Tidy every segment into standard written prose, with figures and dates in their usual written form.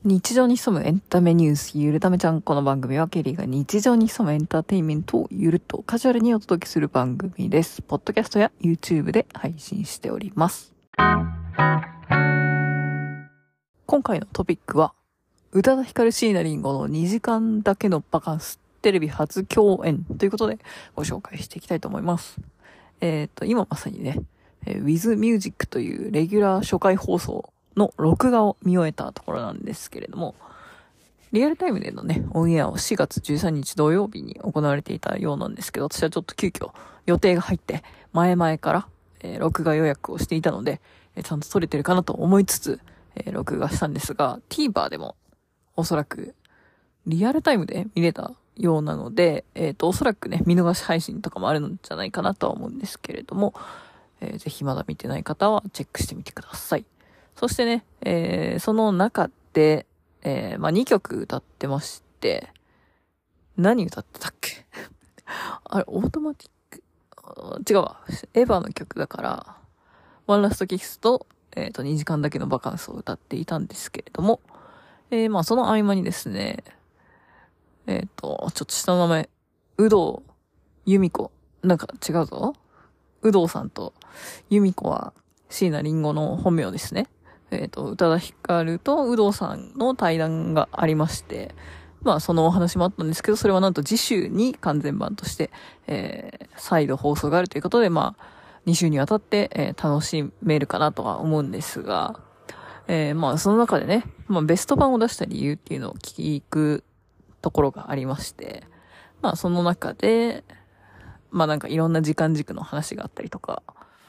日常に潜むエンタメニュースゆるためちゃん。この番組はケリーが日常に潜むエンターテインメントをゆるっとカジュアルにお届けする番組です。ポッドキャストや YouTube で配信しております。今回のトピックは宇多田ヒカル椎名林檎の2時間だけのバカンステレビ初共演ということでご紹介していきたいと思います。今まさにね、With Music というレギュラー初回放送の録画を見終えたところなんですけれども、リアルタイムでのね、オンエアを4月13日土曜日に行われていたようなんですけど、私はちょっと急遽予定が入って、前々から、録画予約をしていたので、ちゃんと撮れてるかなと思いつつ、録画したんですが、TVer でもおそらくリアルタイムで見れたようなので、おそらくね、見逃し配信とかもあるのじゃないかなとは思うんですけれども、ぜひまだ見てない方はチェックしてみてください。そしてね、その中で、2曲歌ってまして、何歌ってたっけあれ、オートマティック違うわ。エヴァの曲だから、ワンラストキスと、2時間だけのバカンスを歌っていたんですけれども、その合間にですね、ちょっと下の名前、有働由美子。なんか違うぞ。有働さんと由美子は椎名林檎の本名ですね。宇多田ヒカルと有働さんの対談がありまして、そのお話もあったんですけど、それはなんと次週に完全版として、再度放送があるということで、2週にわたって、楽しめるかなとは思うんですが、その中でね、ベスト版を出した理由っていうのを聞くところがありまして、その中で、なんかいろんな時間軸の話があったりとか、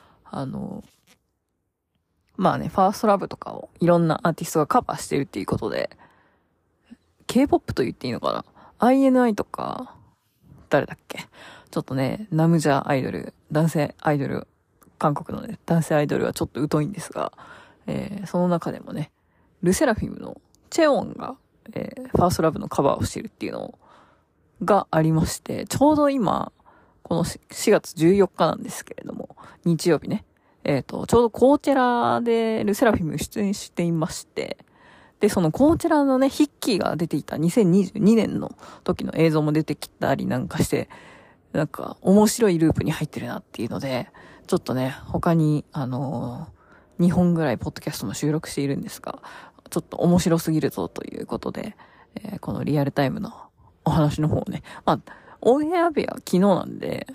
ファーストラブとかをいろんなアーティストがカバーしてるっていうことで、K-POP と言っていいのかな ?INI とか、誰だっけちょっとね、ナムジャアイドル、男性アイドル、韓国のね、男性アイドルはちょっと疎いんですが、その中でもね、ルセラフィムのチェオンが、ファーストラブのカバーをしてるっていうのがありまして、ちょうど今、この4月14日なんですけれども、日曜日ね、ちょうどコーチェラでルセラフィム出演していまして、で、そのコーチェラのね、ヒッキーが出ていた2022年の時の映像も出てきたりなんかして、なんか面白いループに入ってるなっていうので、ちょっとね、他に、2本ぐらいポッドキャストも収録しているんですが、ちょっと面白すぎるぞということで、このリアルタイムのお話の方をね、オンエア日は昨日なんで、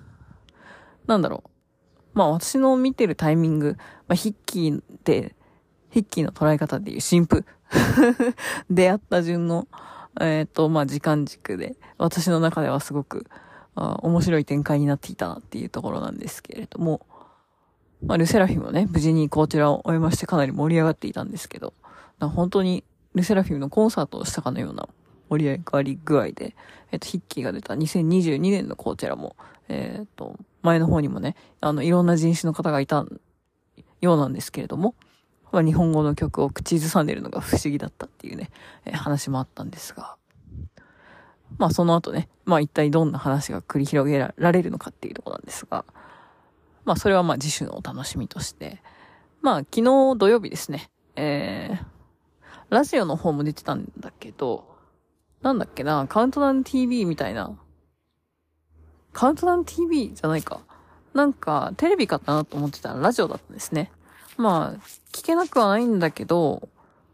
私の見てるタイミング、ヒッキーの捉え方でいう新婦出会った順の、時間軸で、私の中ではすごく、面白い展開になっていたなっていうところなんですけれども、ルセラフィムもね、無事にこちらを終えましてかなり盛り上がっていたんですけど、本当にルセラフィムのコンサートをしたかのような盛り上がり具合で、ヒッキーが出た2022年のこちらも、前の方にもね、いろんな人種の方がいたようなんですけれども、日本語の曲を口ずさんでるのが不思議だったっていうね、話もあったんですが、その後ね、一体どんな話が繰り広げられるのかっていうところなんですが、それは次週のお楽しみとして、昨日土曜日ですね、ラジオの方も出てたんだけど、なんだっけな、カウントダウン TV みたいな、カウントダウン TV じゃないか。なんか、テレビかなと思ってたらラジオだったんですね。聞けなくはないんだけど、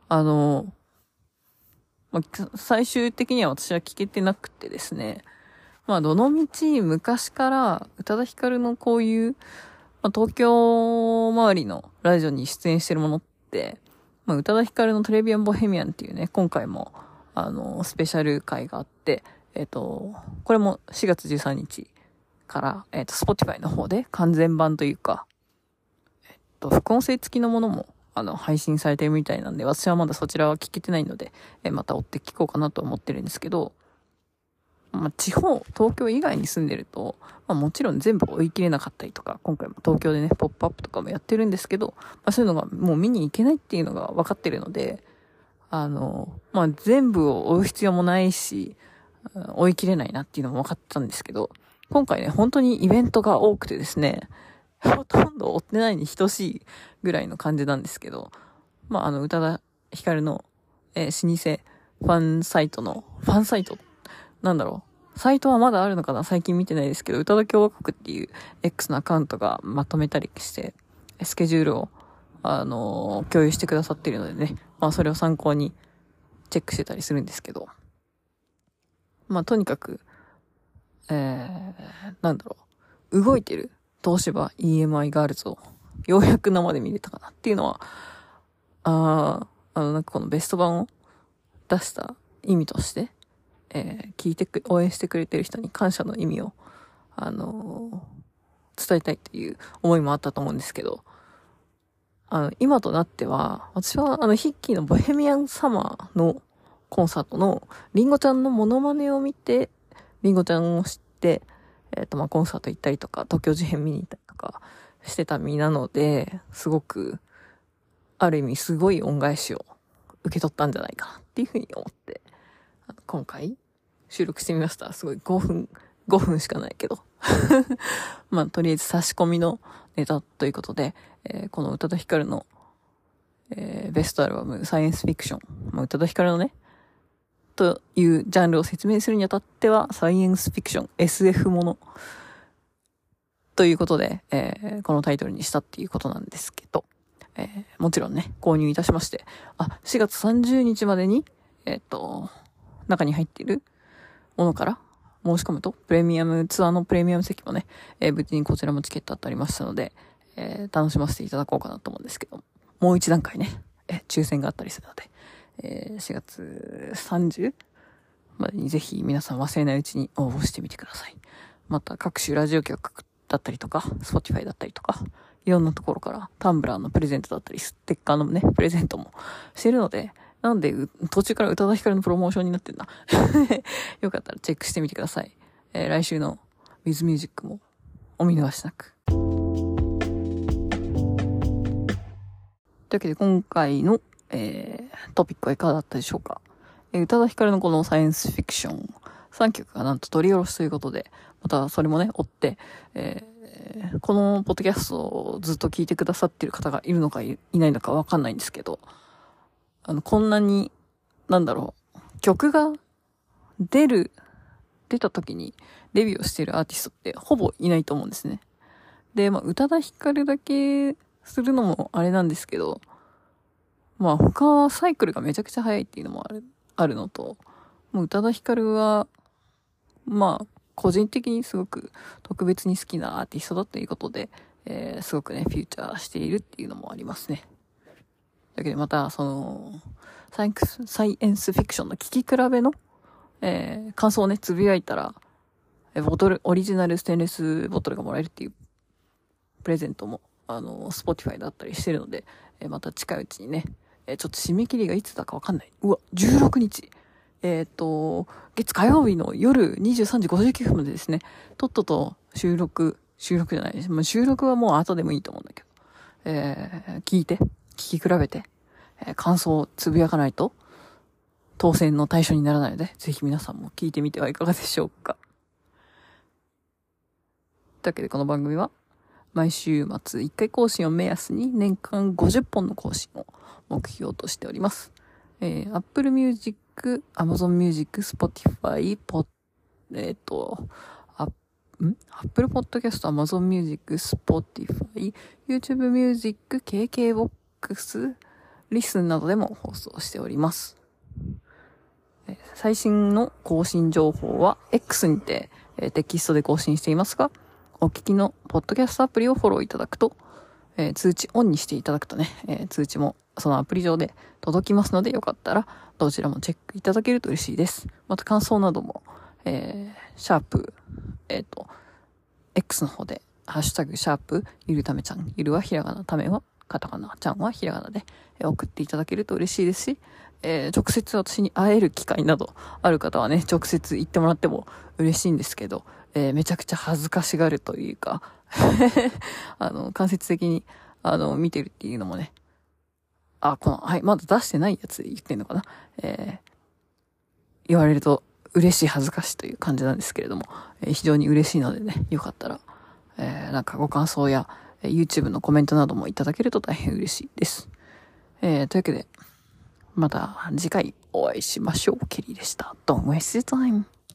最終的には私は聞けてなくてですね。どのみち昔から宇多田ヒカルのこういう、東京周りのラジオに出演してるものって、宇多田ヒカルのトレビアンボヘミアンっていうね、今回も、スペシャル回があって、これも4月13日から、Spotify の方で完全版というか、副音声付きのものも、配信されてるみたいなんで、私はまだそちらは聞けてないので、また追って聞こうかなと思ってるんですけど、地方、東京以外に住んでると、もちろん全部追い切れなかったりとか、今回も東京でね、ポップアップとかもやってるんですけど、そういうのがもう見に行けないっていうのが分かってるので、全部を追う必要もないし、追い切れないなっていうのも分かったんですけど、今回ね、本当にイベントが多くてですね、ほとんど追ってないに等しいぐらいの感じなんですけど、宇多田ヒカルの老舗ファンサイトなんだろう。サイトはまだあるのかな、最近見てないですけど、宇多田共和国っていう X のアカウントがまとめたりして、スケジュールを、共有してくださっているのでね、まあそれを参考にチェックしてたりするんですけど、まあとにかく、なんだろう、動いてる東芝 EMI ガールズをようやく生で見れたかなっていうのは、なんかこのベスト版を出した意味として、応援してくれてる人に感謝の意味を、伝えたいっていう思いもあったと思うんですけど、今となっては、私はヒッキーのボヘミアンサマーのコンサートのリンゴちゃんのモノマネを見て、リンゴちゃんを知って、まあ、コンサート行ったりとか、東京事変見に行ったりとかしてた身なので、すごく、ある意味すごい恩返しを受け取ったんじゃないかなっていうふうに思って、今回収録してみました。すごい5分しかないけど。まあ、とりあえず差し込みのネタということで、この宇多田ヒカルの、ベストアルバム、サイエンスフィクション。まあ、宇多田ヒカルのね、というジャンルを説明するにあたっては、サイエンスフィクション、SF もの。ということで、このタイトルにしたっていうことなんですけど、もちろんね、購入いたしまして、4月30日までに、中に入っているものから申し込むと、ツアーのプレミアム席もね、無事にこちらもチケット当たりましたので、楽しませていただこうかなと思うんですけど、もう一段階ね、抽選があったりするので、4月30までにぜひ皆さん忘れないうちに応募してみてください。また各種ラジオ局だったりとか、Spotify だったりとか、いろんなところからタンブラーのプレゼントだったり、ステッカーのね、プレゼントもしてるので、なんで途中から宇多田ヒカルのプロモーションになってんだ。よかったらチェックしてみてください。来週の With Music もお見逃しなく。というわけで今回の、トピックはいかがだったでしょうか。宇多田ヒカルのこのサイエンスフィクション3曲がなんと取り下ろしということで、またそれもね、追って、このポッドキャストをずっと聞いてくださっている方がいるのか いないのかわかんないんですけど、こんなに、曲が出た時にデビューをしているアーティストってほぼいないと思うんですね。で、まあ、宇多田ヒカルだけするのもあれなんですけど、まあ、他はサイクルがめちゃくちゃ早いっていうのもあるのと、もう宇多田ヒカルは、まあ、個人的にすごく特別に好きなアーティストだということで、すごくね、フューチャーしているっていうのもありますね。だけどまた、サイエンスフィクションの聴き比べの、感想をね、つぶやいたら、オリジナルステンレスボトルがもらえるっていうプレゼントも、Spotify だったりしてるので、また近いうちにね、ちょっと締め切りがいつだかわかんない。16日。月火曜日の夜23時59分までですね、とっとと収録じゃないです。まあ、収録はもう後でもいいと思うんだけど、聞き比べて、感想をつぶやかないと、当選の対象にならないので、ぜひ皆さんも聞いてみてはいかがでしょうか。というわけでこの番組は、毎週末1回更新を目安に年間50本の更新を目標としております。Apple Music、Amazon Music、Spotify、Apple Podcast、Amazon Music、Spotify、YouTube Music、KKBOX、リスンなどでも放送しております。最新の更新情報は X にて、テキストで更新していますが、お聞きのポッドキャストアプリをフォローいただくと、通知オンにしていただくとね、通知もそのアプリ上で届きますので、よかったらどちらもチェックいただけると嬉しいです。また感想なども、X の方で、ハッシュタグ、ゆるためちゃん、ゆるはひらがな、ためはカタカナ、ちゃんはひらがなで、送っていただけると嬉しいですし、直接私に会える機会などある方はね、直接言ってもらっても嬉しいんですけど、めちゃくちゃ恥ずかしがるというか、間接的に、見てるっていうのもね、まだ出してないやつで言ってんのかな、言われると嬉しい恥ずかしいという感じなんですけれども、非常に嬉しいのでね、よかったら、ご感想や、YouTube のコメントなどもいただけると大変嬉しいです。というわけで、 また次回お会いしましょう。ケリーでした。Don't waste your time.